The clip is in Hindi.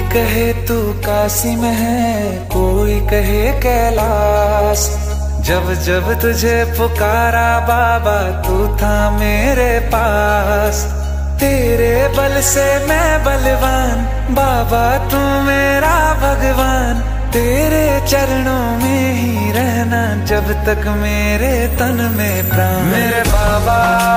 कहे तू काशी में है, कोई कहे कैलाश। जब जब तुझे पुकारा बाबा तू था मेरे पास। तेरे बल से मैं बलवान, बाबा तू मेरा भगवान। तेरे चरणों में ही रहना जब तक मेरे तन में प्राण। मेरे बाबा